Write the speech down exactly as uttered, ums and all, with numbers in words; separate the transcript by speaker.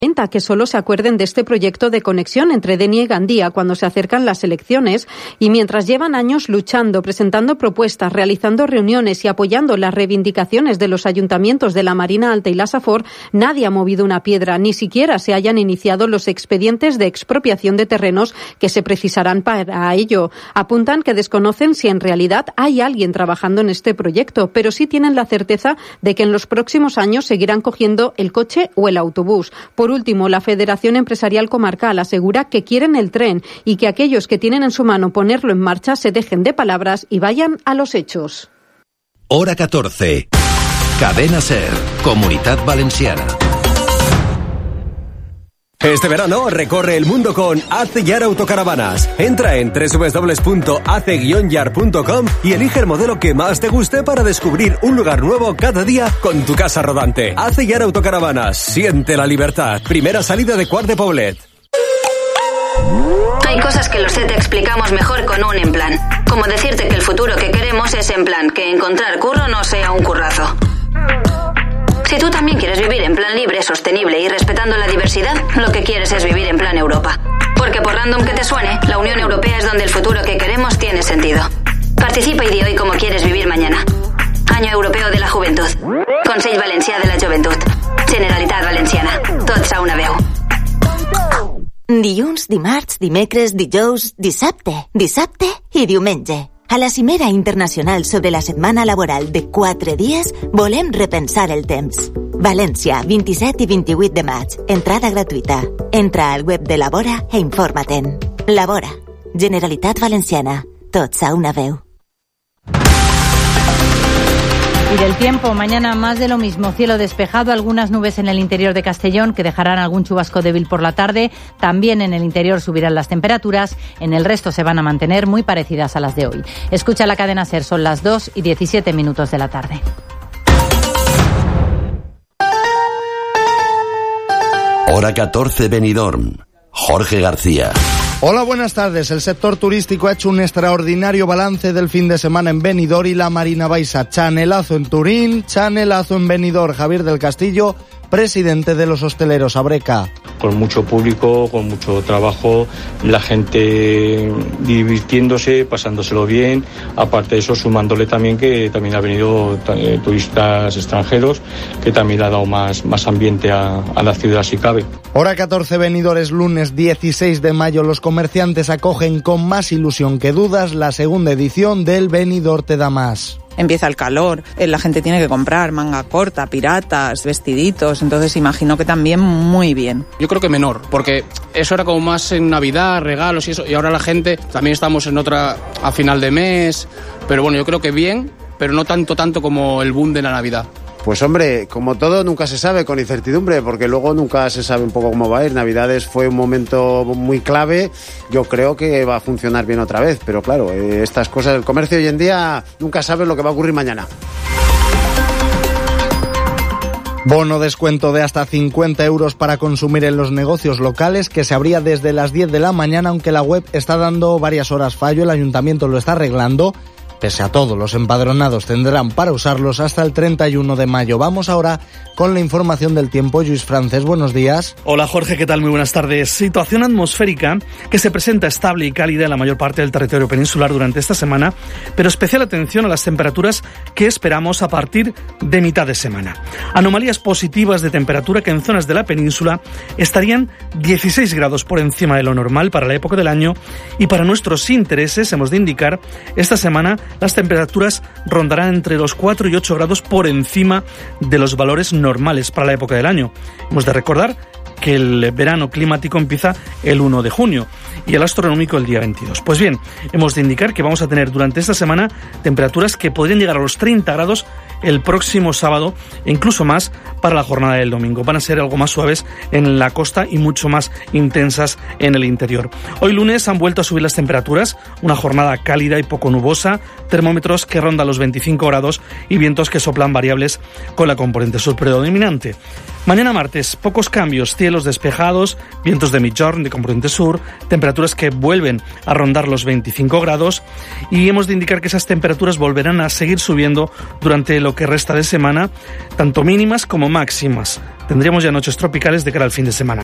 Speaker 1: que solo se acuerden de este proyecto de conexión entre Denia y Gandía cuando se acercan las elecciones, y mientras llevan años luchando, presentando propuestas, realizando reuniones y apoyando las reivindicaciones de los ayuntamientos de la Marina Alta y la Safor, nadie ha movido una piedra, ni siquiera se hayan iniciado los expedientes de expropiación de terrenos que se precisarán para ello. Apuntan que desconocen si en realidad hay alguien trabajando en este proyecto, pero sí tienen la certeza de que en los próximos años seguirán cogiendo el coche o el autobús. Por Por último, la Federación Empresarial Comarcal asegura que quieren el tren y que aquellos que tienen en su mano ponerlo en marcha se dejen de palabras y vayan a los hechos.
Speaker 2: Hora catorce. Cadena SER, Comunitat Valenciana.
Speaker 3: Este verano recorre el mundo con Ace Yar Autocaravanas. Entra en doble u doble u doble u punto ace guion yar punto com y elige el modelo que más te guste para descubrir un lugar nuevo cada día con tu casa rodante. Ace Yar Autocaravanas. Siente la libertad. Primera salida de Quart de Poblet.
Speaker 4: Hay cosas que los C te explicamos mejor con un en plan. Como decirte que el futuro que queremos es en plan, que encontrar curro no sea un currazo. Si tú también quieres vivir en plan libre, sostenible y respetando la diversidad, lo que quieres es vivir en plan Europa. Porque por random que te suene, la Unión Europea es donde el futuro que queremos tiene sentido. Participa y di hoy cómo quieres vivir mañana. Año Europeo de la Juventud. Consell Valencià de la Joventut. Generalitat Valenciana. Tots a una veu.
Speaker 5: Dilluns, dimarts, dimecres, dijous, dissabte, dissabte i diumenge. A la Cimera Internacional sobre la Setmana Laboral de quatre dies volem repensar el temps. València, vint-i-set i vint-i-vuit de maig. Entrada gratuïta. Entra al web de Labora e informa-te'n. Labora. Generalitat Valenciana. Tots a una veu.
Speaker 6: Y del tiempo, mañana más de lo mismo, cielo despejado, algunas nubes en el interior de Castellón que dejarán algún chubasco débil por la tarde, también en el interior subirán las temperaturas, en el resto se van a mantener muy parecidas a las de hoy. Escucha la cadena SER, son las dos y diecisiete minutos de la tarde.
Speaker 2: Hora catorce, Benidorm. Jorge García.
Speaker 7: Hola, buenas tardes. El sector turístico ha hecho un extraordinario balance del fin de semana en Benidorm y la Marina Baixa. Chanelazo en Turín, chanelazo en Benidorm. Javier del Castillo, presidente de los hosteleros Abreca.
Speaker 8: Con mucho público, con mucho trabajo, la gente divirtiéndose, pasándoselo bien, aparte de eso sumándole también que también ha venido eh, turistas extranjeros, que también le ha dado más, más ambiente a, a la ciudad si cabe.
Speaker 7: Hora catorce, Benidorm, es lunes dieciséis de mayo. Los comerciantes acogen con más ilusión que dudas la segunda edición del Benidorm Te da Más.
Speaker 9: Empieza el calor, la gente tiene que comprar manga corta, piratas, vestiditos, entonces imagino que también muy bien.
Speaker 10: Yo creo que menor, porque eso era como más en Navidad, regalos y eso, y ahora la gente, también estamos en otra a final de mes, pero bueno, yo creo que bien, pero no tanto, tanto como el boom de la Navidad.
Speaker 11: Pues hombre, como todo nunca se sabe, con incertidumbre, porque luego nunca se sabe un poco cómo va a ir. Navidades fue un momento muy clave, yo creo que va a funcionar bien otra vez, pero claro, eh, estas cosas, el comercio hoy en día nunca sabe lo que va a ocurrir mañana.
Speaker 7: Bono descuento de hasta cincuenta euros para consumir en los negocios locales, que se abría desde las diez de la mañana, aunque la web está dando varias horas fallo, el ayuntamiento lo está arreglando. Pese a todo, los empadronados tendrán para usarlos hasta el treinta y uno de mayo. Vamos ahora con la información del tiempo. Lluís Francés, buenos días.
Speaker 12: Hola Jorge, ¿qué tal? Muy buenas tardes. Situación atmosférica que se presenta estable y cálida en la mayor parte del territorio peninsular durante esta semana, pero especial atención a las temperaturas que esperamos a partir de mitad de semana. Anomalías positivas de temperatura que en zonas de la península estarían dieciséis grados por encima de lo normal para la época del año, y para nuestros intereses hemos de indicar esta semana las temperaturas rondarán entre los cuatro y ocho grados por encima de los valores normales para la época del año. Hemos de recordar que el verano climático empieza el uno de junio y el astronómico el día veintidós. Pues bien, hemos de indicar que vamos a tener durante esta semana temperaturas que podrían llegar a los treinta grados el próximo sábado e incluso más para la jornada del domingo. Van a ser algo más suaves en la costa y mucho más intensas en el interior. Hoy lunes han vuelto a subir las temperaturas, una jornada cálida y poco nubosa, termómetros que rondan los veinticinco grados y vientos que soplan variables con la componente sur predominante. Mañana martes, pocos cambios, cielos despejados, vientos de migjorn, de componente sur, temperaturas que vuelven a rondar los veinticinco grados y hemos de indicar que esas temperaturas volverán a seguir subiendo durante lo que resta de semana, tanto mínimas como máximas. Tendríamos ya noches tropicales de cara al fin de semana.